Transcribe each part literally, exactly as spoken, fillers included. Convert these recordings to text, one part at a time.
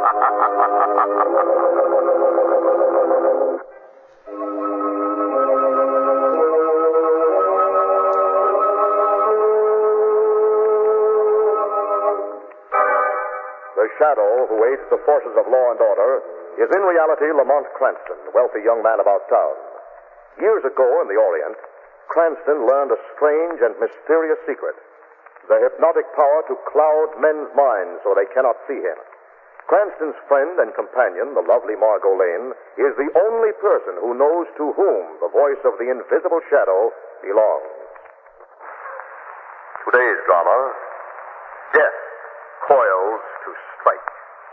The Shadow, who aids the forces of law and order, is in reality Lamont Cranston, a wealthy young man about town. Years ago in the Orient, Cranston learned a strange and mysterious secret: the hypnotic power to cloud men's minds so they cannot see him. Cranston's friend and companion, the lovely Margot Lane, is the only person who knows to whom the voice of the invisible Shadow belongs. Today's drama, Death Coils to Strike.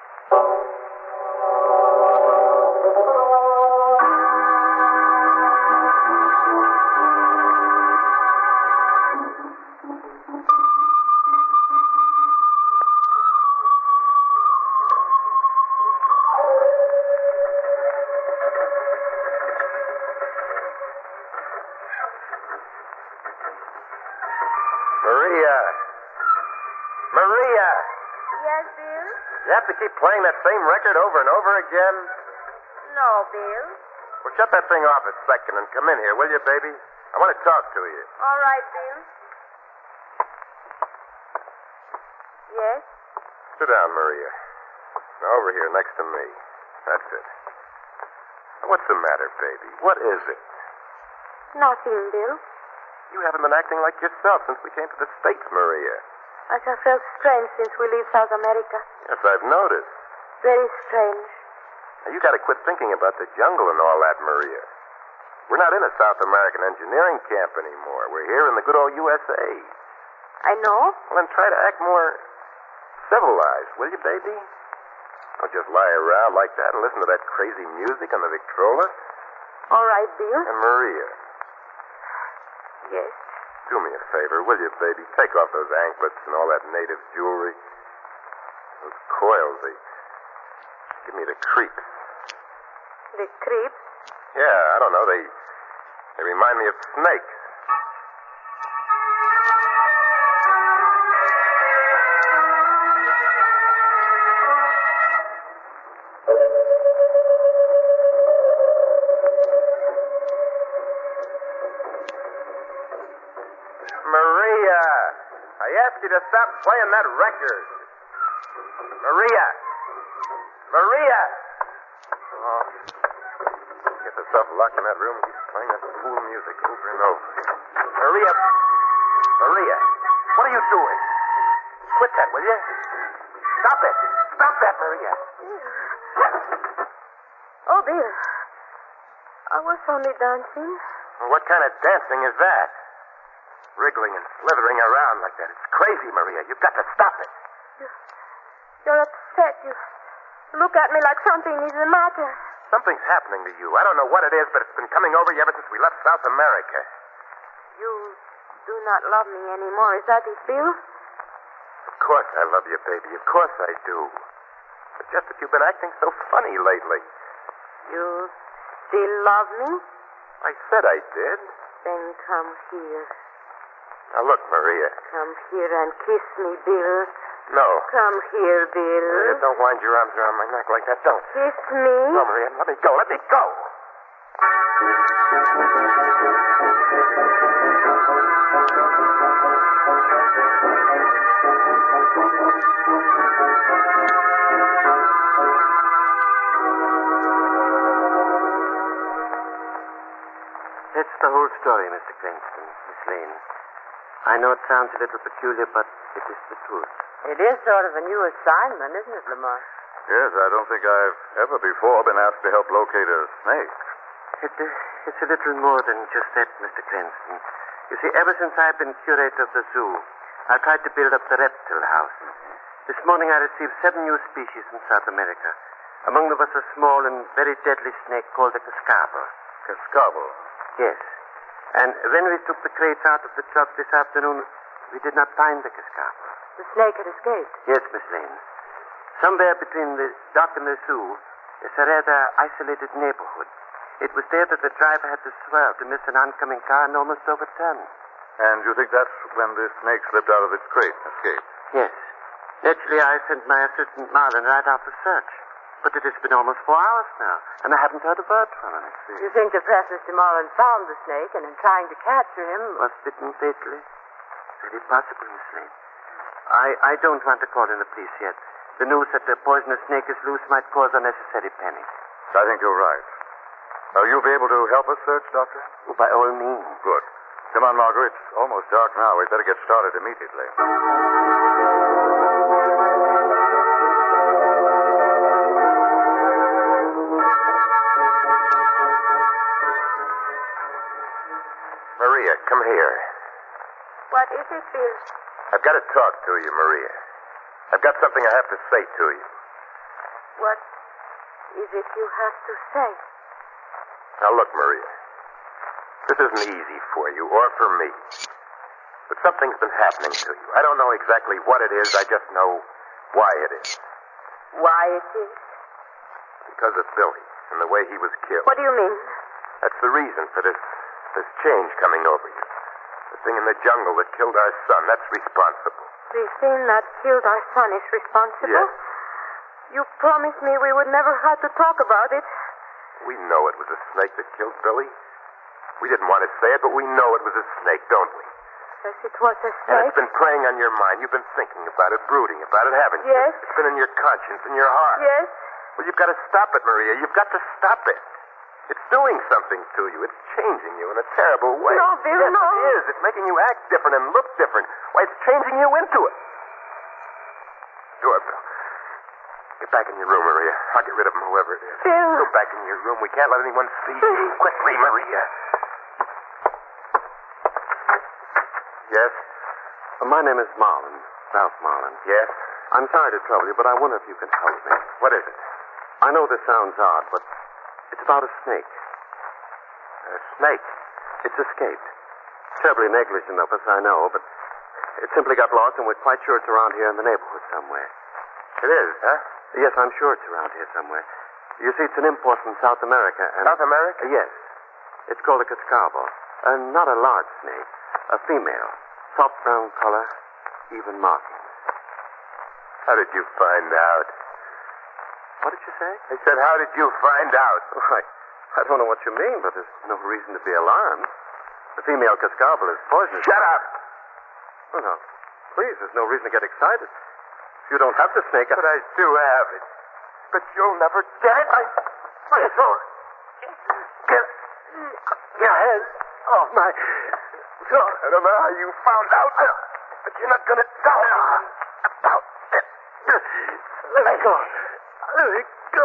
Maria! Maria! Yes, Bill? You have to keep playing that same record over and over again? No, Bill. Well, shut that thing off a second and come in here, will you, baby? I want to talk to you. All right, Bill. Yes? Sit down, Maria. Now, over here next to me. That's it. What's the matter, baby? What is it? Nothing, Bill. You haven't been acting like yourself since we came to the States, Maria. I have felt strange since we leave South America. Yes, I've noticed. Very strange. Now, you got to quit thinking about the jungle and all that, Maria. We're not in a South American engineering camp anymore. We're here in the good old U S A. I know. Well, then try to act more civilized, will you, baby? Don't just lie around like that and listen to that crazy music on the Victrola. All right, Bill. And Maria, Yes. do me a favor, will you, baby? Take off those anklets and all that native jewelry. Those coils, they give me the creeps. The creeps? Yeah, I don't know. They they remind me of snakes. Maria, I asked you to stop playing that record. Maria. Maria. Oh. Get yourself locked in that room and keep playing that fool music over and over. Maria. Maria. What are you doing? Quit that, will you? Stop it. Stop that, Maria. Oh, Bill. I was only dancing. Well, what kind of dancing is that? Wriggling and slithering around like that. It's crazy, Maria. You've got to stop it. You, you're upset. You look at me like something is the matter. Something's happening to you. I don't know what it is, but it's been coming over you ever since we left South America. You do not love me anymore. Is that it, Bill? Of course I love you, baby. Of course I do. But just that you've been acting so funny lately. You still love me? I said I did. Then come here. Now look, Maria. Come here and kiss me, Bill. No. Come here, Bill. Maria, don't wind your arms around my neck like that. Don't. Kiss me. No, Maria, let me go. Let me go. That's the whole story, Mister Cranston, Miss Lane. I know it sounds a little peculiar, but it is the truth. It is sort of a new assignment, isn't it, Lamont? Yes, I don't think I've ever before been asked to help locate a snake. It, uh, it's a little more than just that, Mister Cranston. You see, ever since I've been curator of the zoo, I've tried to build up the reptile house. This morning I received seven new species from South America. Among them was a small and very deadly snake called the cascabel. Cascabel? Yes. And when we took the crates out of the truck this afternoon, we did not find the cascabel. The snake had escaped. Yes, Miss Lane. Somewhere between the dock and the zoo is a rather isolated neighborhood. It was there that the driver had to swerve to miss an oncoming car and almost overturn. And you think that's when this snake slipped out of its crate and escaped? Yes. Naturally, I sent my assistant Marlin right out to search. But it has been almost four hours now, and I haven't heard a word from him. You think that perhaps Mister Marlin found the snake and in trying to capture him... Was bitten fatally? Very possible, Miss Lane. I, I don't want to call in the police yet. The news that the poisonous snake is loose might cause unnecessary panic. I think you're right. Now, you'll be able to help us search, Doctor? Oh, by all means. Good. Come on, Margot. It's almost dark now. We'd better get started immediately. Maria, come here. What is it, Bill? I've got to talk to you, Maria. I've got something I have to say to you. What is it you have to say? Now, look, Maria. This isn't easy for you or for me. But something's been happening to you. I don't know exactly what it is. I just know why it is. Why it is? Because of Billy and the way he was killed. What do you mean? That's the reason for this, this change coming over you. The thing in the jungle that killed our son, that's responsible. The thing that killed our son is responsible? Yes. You promised me we would never have to talk about it. We know it was a snake that killed Billy. We didn't want to say it, but we know it was a snake, don't we? Yes, it was a And snake. it's been preying on your mind. You've been thinking about it, brooding about it, haven't you? Yes. It's been in your conscience, in your heart. Yes. Well, you've got to stop it, Maria. You've got to stop it. It's doing something to you. It's changing you in a terrible way. No, Bill, yes, no. it is. It's making you act different and look different. Why, it's changing you into it. Doorbell. Get back in your room, Maria. I'll get rid of him, whoever it is. Bill. Go back in your room. We can't let anyone see you. Quickly, Maria. Yes? My name is Marlin, Ralph Marlin. Yes? I'm sorry to trouble you, but I wonder if you can help me. What is it? I know this sounds odd, but it's about a snake. A snake? It's escaped. Terribly negligent of us, I know, but it simply got lost, and we're quite sure it's around here in the neighborhood somewhere. It is, huh? Yes, I'm sure it's around here somewhere. You see, it's an import from South America, and... South America? Uh, yes. It's called a cascabel. Uh, not a large snake. A female. Soft brown color, even markings. How did you find out? What did you say? I said, how did you find out? Oh, I, I don't know what you mean, but there's no reason to be alarmed. The female cascabel is poisonous. Shut up! Oh, no. Please, there's no reason to get excited. If you don't have the snake... But I do have it. But you'll never get it. I... My sword. Get... Your hands off my sword. I don't know how you found out, but you're not going to tell anyone about it. Let me go. Let me go.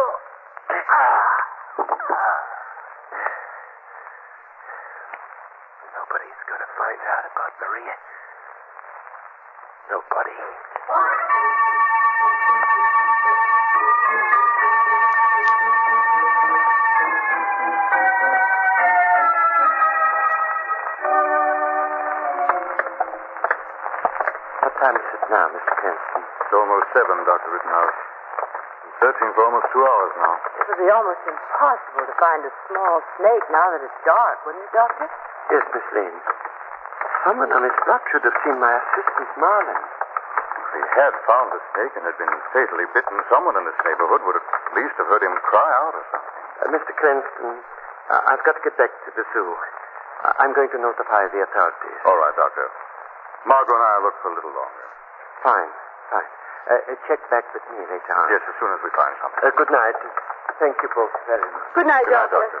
Nobody's going to find out about Maria. Nobody. What time is it now, Mister Cranston? It's almost seven, Doctor Rittenhouse. Been searching for almost two hours now. It would be almost impossible to find a small snake now that it's dark, wouldn't it, Doctor? Yes, Miss Lane. Someone on this block should have seen my assistant, Marlin. If he had found the snake and had been fatally bitten, someone in this neighborhood would have at least have heard him cry out or something. Uh, Mister Cranston, uh, I've got to get back to the zoo. Uh, I'm going to notify the authorities. All right, Doctor. Margot and I will look for a little longer. Fine, fine. Uh, uh, check back with me later on. Yes, as soon as we find something. Uh, good night. Thank you both very much. Good night, Good night, Doctor. Doctor.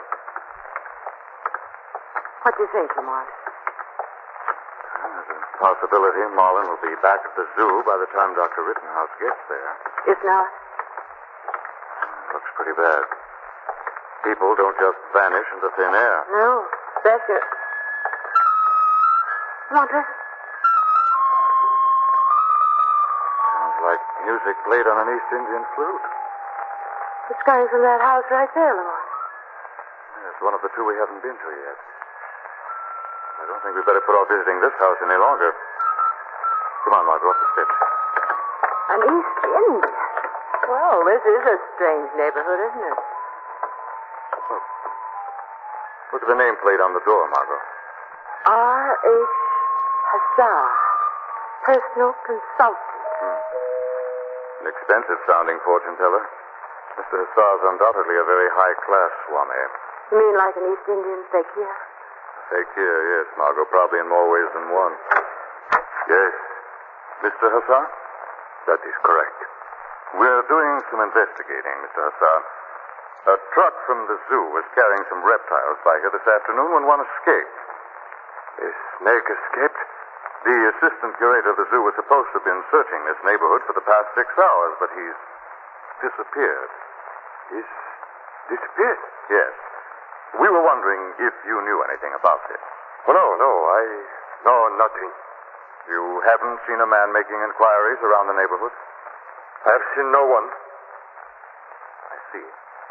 What do you think, Lamont? There's a possibility Marlin will be back at the zoo by the time Doctor Rittenhouse gets there. If not? Looks pretty bad. People don't just vanish into thin air. No. Becker. Lamont, Sounds like music played on an East Indian flute. it's coming from that house right there, Lamont. It's one of the two we haven't been to yet. I don't think we'd better put off visiting this house any longer. Come on, Margot, up the steps. An East Indian. Well, this is a strange neighborhood, isn't it? Look. Look at the nameplate on the door, Margot. R H. Hazar. Personal consultant. Hmm. An expensive-sounding fortune teller. Mister Hussar's undoubtedly a very high-class Swami. You mean like an East Indian fakir? Fakir, yes, Margot. Probably in more ways than one. Yes. Mister Hussar? That is correct. We're doing some investigating, Mister Hussar. A truck from the zoo was carrying some reptiles by here this afternoon when one escaped. A snake escaped? The assistant curator of the zoo was supposed to have been searching this neighborhood for the past six hours, but he's disappeared. He's disappeared? Yes. We were wondering if you knew anything about this. Oh, no, no, I know nothing. You haven't seen a man making inquiries around the neighborhood? I have seen no one. I see.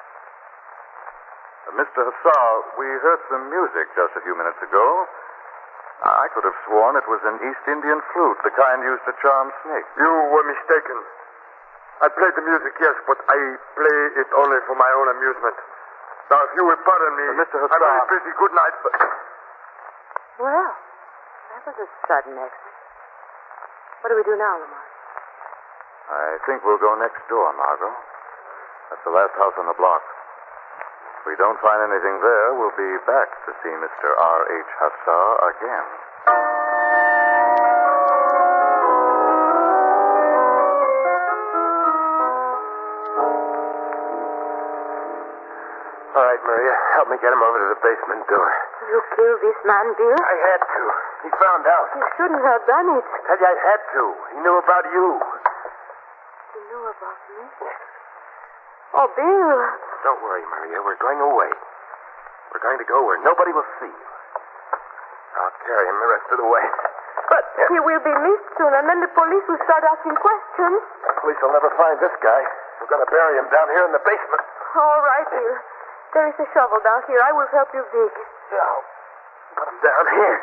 Uh, Mister Hussar, we heard some music just a few minutes ago. I could have sworn it was an East Indian flute, the kind used to charm snakes. You were mistaken. I played the music, yes, but I play it only for my own amusement. Now, if you will pardon me, Uh, Mister Hussar. I'm very busy. Good night. But... Well, that was a sudden exit. What do we do now, Lamont? I think we'll go next door, Margot. That's the last house on the block. If we don't find anything there, we'll be back to see Mister R H. Hussar again. All right, Maria, help me get him over to the basement door. You killed this man, Bill? I had to. He found out. You shouldn't have done it. I tell you, I had to. He knew about you. You knew about me? Oh, Bill. Don't worry, Maria. We're going away. We're going to go where nobody will see you. I'll carry him the rest of the way. But he will be missed soon, and then the police will start asking questions. The police will never find this guy. We're going to bury him down here in the basement. All right, Bill. There is a shovel down here. I will help you dig. Now, put him down here.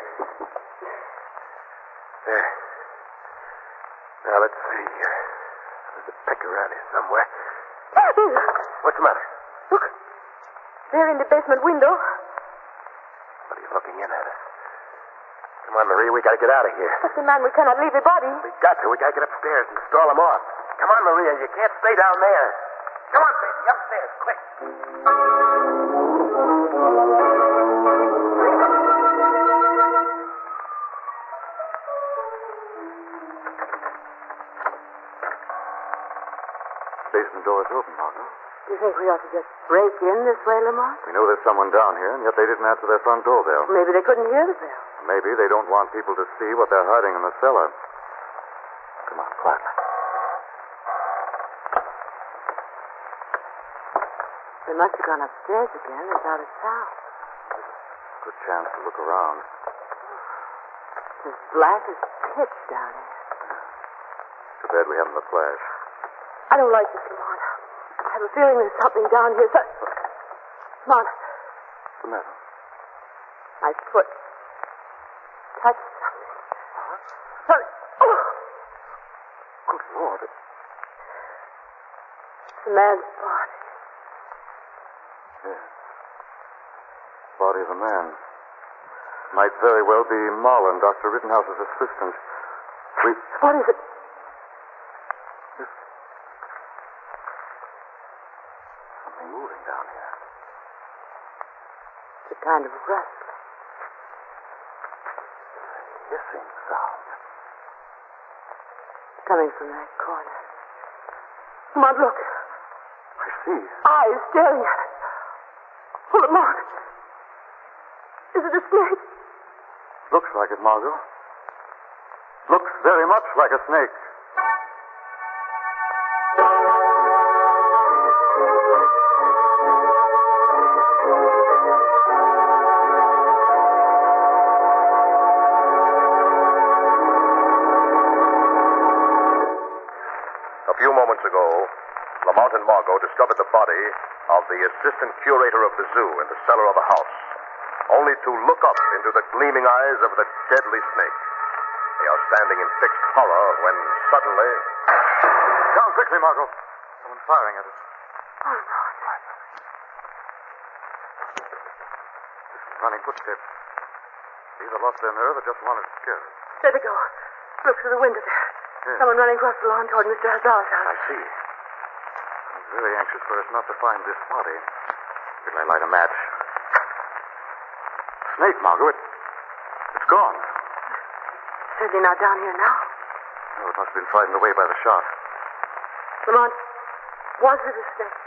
There. Now, let's see. There's a pick around here somewhere. Bill, What's the matter? look. There in the basement window. What are you looking in at us? Come on, Maria. We got to get out of here. But the man, we cannot leave the body. We got to. We got to get upstairs and stall him off. Come on, Maria. You can't stay down there. Come on, baby. Upstairs, quick. Basement door is open, Margot. Do you think we ought to just break in this way, Lamont? We know there's someone down here, and yet they didn't answer their front doorbell. Maybe they couldn't hear the bell. Maybe they don't want people to see what they're hiding in the cellar. Come on, quietly. They must have gone upstairs again without a sound. Good chance to look around. It's as black as pitch down here. Too bad we haven't the flash. I don't like this, Lamont. I have a feeling there's something down here. So... Lamont, What's the matter? my foot touched something. Something. Oh! Good Lord. It... It's a man's body. Yes. Body of a man. Might very well be Marlin, Doctor Rittenhouse's assistant. We... What is it? Something moving down here. It's a kind of rustling. Hissing sound. It's coming from that corner. Lamont, look. I see. Eyes staring at us. Oh, Lamont. Is it a snake? Looks like it, Margot. Looks very much like a snake. A few moments ago, Lamont and Margot discovered the body of the assistant curator of the zoo in the cellar of a house, only to look up into the gleaming eyes of the deadly snake. They are standing in fixed horror when suddenly... Down quickly, Margot. Someone's firing at us. Oh, Lord. Running footsteps. Either lost their nerve or just wanted to scare us. There they go. Look through the window there. Yes. Someone running across the lawn toward Mister Hazard's house. I see. I'm very anxious for us not to find this body. Will I light a match? Snake, Margot. It, it's gone. Certainly not down here now. No, it must have been frightened away by the shot. Lamont, was it a snake?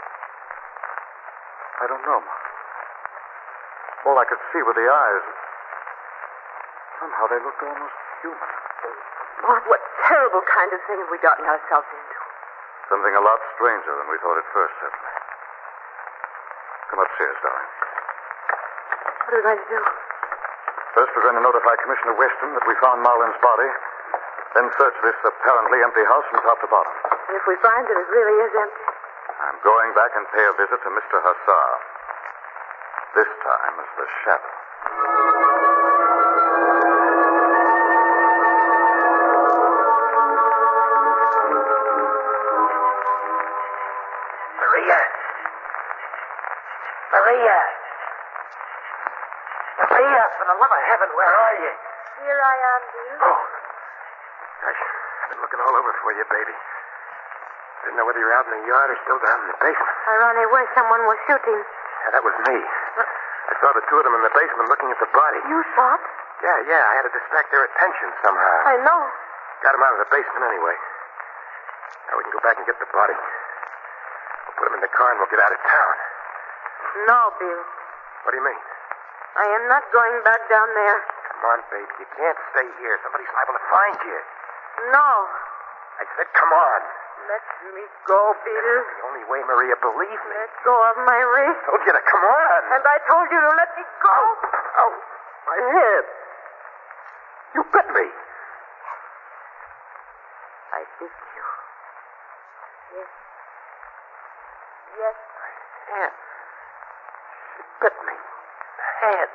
I don't know, Margot. All I could see were the eyes. Somehow they looked almost human. Lamont, what terrible kind of thing have we gotten ourselves into? Something a lot stranger than we thought at first, certainly. Come upstairs, darling. What are we going to do? First, we're going to notify Commissioner Weston that we found Marlin's body. Then search this apparently empty house from top to bottom. And if we find that it really is empty? I'm going back and pay a visit to Mister Hassar. This time as the Shadow. Maria! Maria! Maria, for the love of heaven, where are you? Here I am, Bill. Oh. Gosh, I've been looking all over for you, baby. Didn't know whether you were out in the yard or still down in the basement. I ran away. Someone was shooting. Yeah, that was me. I saw the two of them in the basement looking at the body. You shot? Yeah, yeah, I had to distract their attention somehow. I know. Got them out of the basement anyway. Now we can go back and get the body. We'll put them in the car and we'll get out of town. No, Bill. What do you mean? I am not going back down there. Come on, babe. You can't stay here. Somebody's liable to find you. No. I said, come on. Let me go, Bill. The only way, Maria, believe me. Let go of my wrist. I told you to come on. And I told you to let me go. Oh, my head. You bit me. I bit you. Yes. Yes. My hand. She bit me. The head.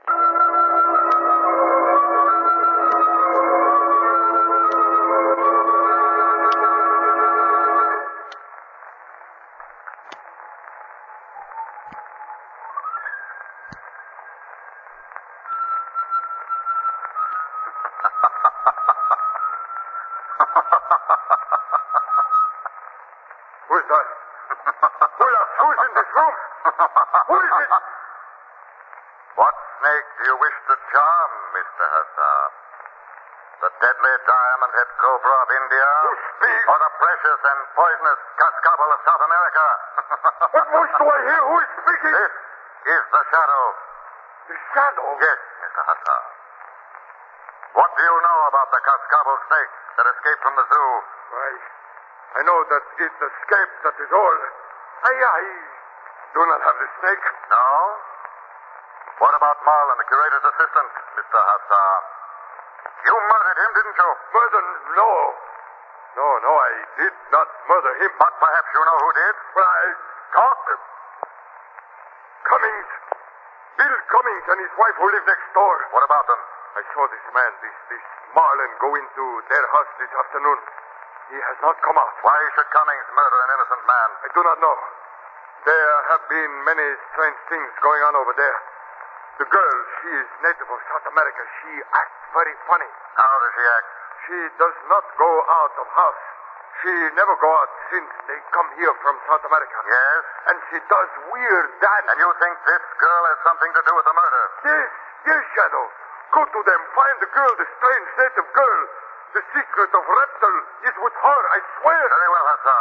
Who's that? Who's in this room? Who is it? What snake do you wish to charm, Mister Hassar? The deadly diamond-head cobra of India? Who speaks? Or the precious and poisonous cascabel of South America? What voice do I hear? Who is speaking? This is the Shadow. The Shadow? Yes, Mister Hassar. What do you know about the cascabel snake that escaped from the zoo? I, I know that it escaped, that is all. I, I do not have the snake. No? What about Marlin, the curator's assistant, Mister Hassar? You murdered him, didn't you? Murder? No. No, no, I did not murder him. But perhaps you know who did? Well, I... Talk. Cummings. Bill Cummings and his wife who live next door. What about them? I saw this man, this, this Marlin, go into their house this afternoon. He has not come out. Why should Cummings murder an innocent man? I do not know. There have been many strange things going on over there. The girl, she is native of South America. She acts very funny. How does she act? She does not go out of house. She never go out since they come here from South America. Yes? And she does weird dance. And you think this girl has something to do with the murder? Yes, yes, Shadow. Go to them. Find the girl, the strange native girl. The secret of Reptile is with her, I swear. Very well, Hassar.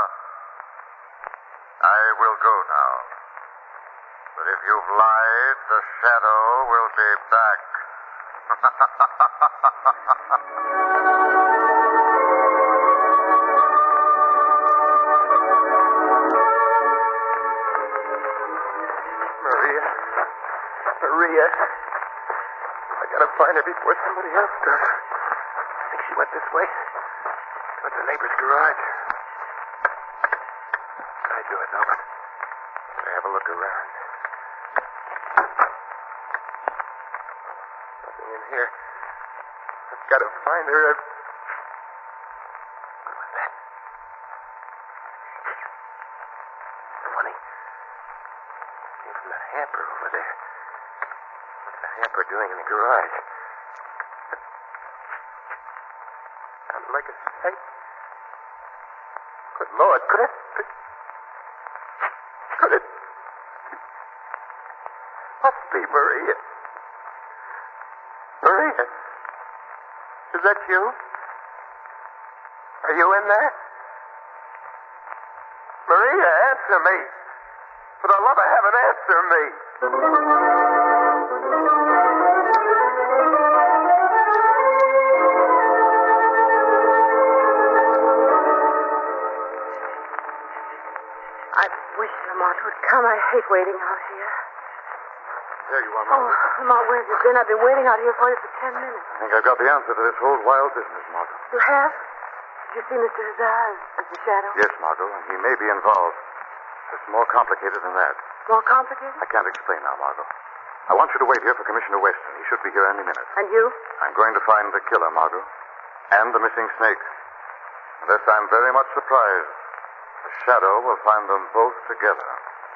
I will go now. But if you've lied, the Shadow will be back. Maria. Maria. I gotta find her before somebody else does. I think she went this way. Went to the neighbor's garage. I do it, Albert. I have a look around. Nothing in here. I've got to find her. I've... What was that? Funny. Came from that hamper over there. What's the hamper doing in the garage? Sounded like a snake. Good Lord, could it... Could it... Must be Maria. Maria? Is that you? Are you in there? Maria, answer me. For the love of heaven, answer me. I wish Lamont would come. I hate waiting out here. There you are, Oh, Margot. Lamont, where have you been? I've been waiting out here for you for ten minutes. I think I've got the answer to this whole wild business, Margot. You have? Did you see Mister Hazar as, as the shadow? Yes, Margot, and he may be involved. It's more complicated than that. More complicated? I can't explain now, Margot. I want you to wait here for Commissioner Weston. He should be here any minute. And you? I'm going to find the killer, Margot, and the missing snake. Unless I'm very much surprised, the shadow will find them both together.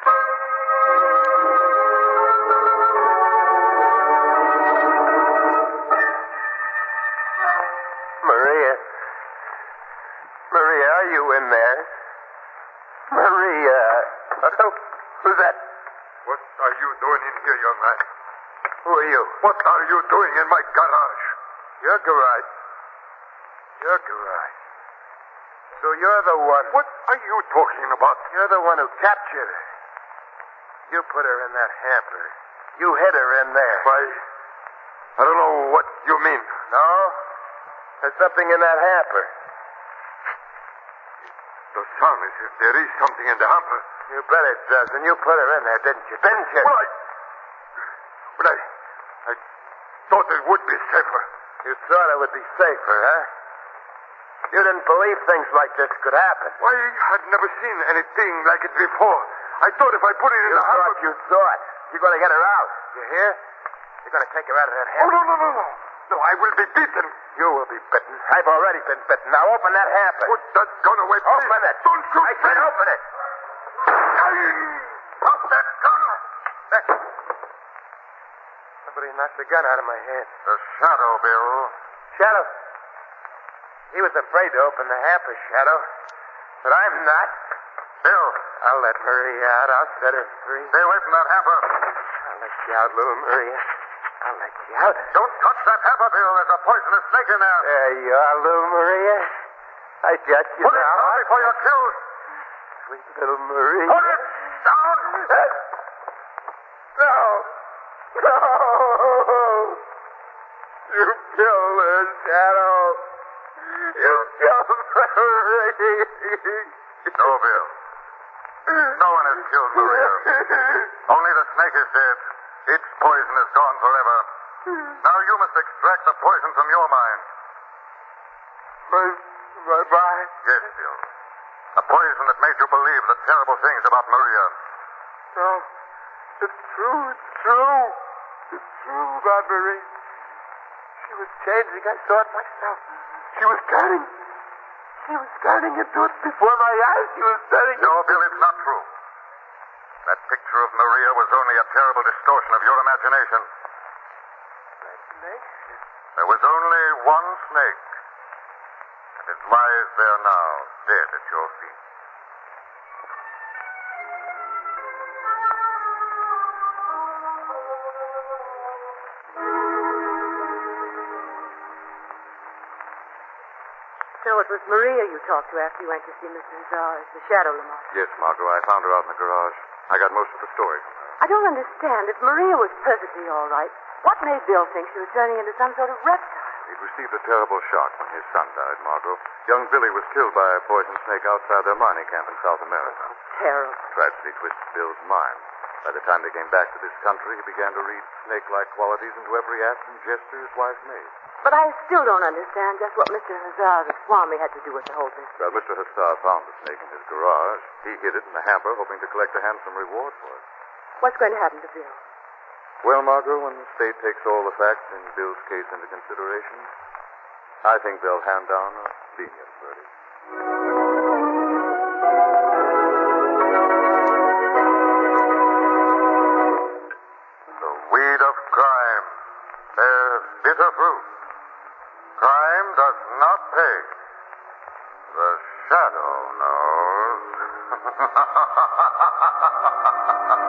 Maria. Maria, are you in there? Maria. Uh, who's that? What are you doing in here, young man? Who are you? What are you doing in my garage? Your garage. Your garage. So you're the one. What are you talking about? You're the one who captured her. You put her in that hamper. You hid her in there. Why, I don't know what you mean. No? There's something in that hamper. The sound is if there is something in the hamper. You bet it does. And you put her in there, didn't you? Didn't you? Well, I... But I... I thought it would be safer. You thought it would be safer, huh? You didn't believe things like this could happen. Why, I'd never seen anything like it before. I thought if I put it in You the hamper... thought you thought. You're going to get her out. You hear? You're going to take her out of that Oh, hamper. no, no, no, no. No, I will be beaten. You will be bitten. I've already been bitten. Now open that hamper. Put that gun away, please. Open it. Don't shoot. I said open it. Drop that gun. There. Somebody knocked the gun out of my hand. The shadow, Bill. Shadow. He was afraid to open the hamper, Shadow. But I'm not. Bill. I'll let Maria out. I'll set her free. Stay away from that hamper. I'll let you out, little Maria. I'll let you out. Don't touch that hamper, Bill. There's a poisonous snake in there. There you are, little Maria. I got you Put it now. down before you're killed. Sweet little Maria. Put it down. No. No. You killed her, Shadow. You killed Maria. No, Bill. No one has killed Maria. Only the snake is dead. Its poison is gone forever. Now you must extract the poison from your mind. My, my mind? Yes, Bill. The poison that made you believe the terrible things about Maria. No. It's true. It's true. It's true about Marie. She was changing. I saw it myself. She was turning. She was turning into it before my eyes. She was turning. No, Bill, it's not true. That picture of Maria was only a terrible distortion of your imagination. Imagination? There was only one snake. And it lies there now, dead at your feet. So it was Maria you talked to after you went to see Mister Hazar as the shadow, Lamont. Yes, Margot, I found her out in the garage. I got most of the story from her. I don't understand. If Maria was perfectly all right, what made Bill think she was turning into some sort of reptile? He'd received a terrible shock when his son died, Margot. Young Billy was killed by a poison snake outside their mining camp in South America. Terrible. Tragedy twisted Bill's mind. By the time they came back to this country, he began to read snake-like qualities into every act and gesture his wife made. But I still don't understand just what Mister Hazar, the Swami, had to do with the whole thing. Well, Mister Hassar found the snake in his garage. He hid it in the hamper, hoping to collect a handsome reward for it. What's going to happen to Bill? Well, Margot, when the state takes all the facts in Bill's case into consideration, I think they'll hand down a lenient verdict. The weed of crime bears bitter fruit. Crime does not pay. The Shadow knows.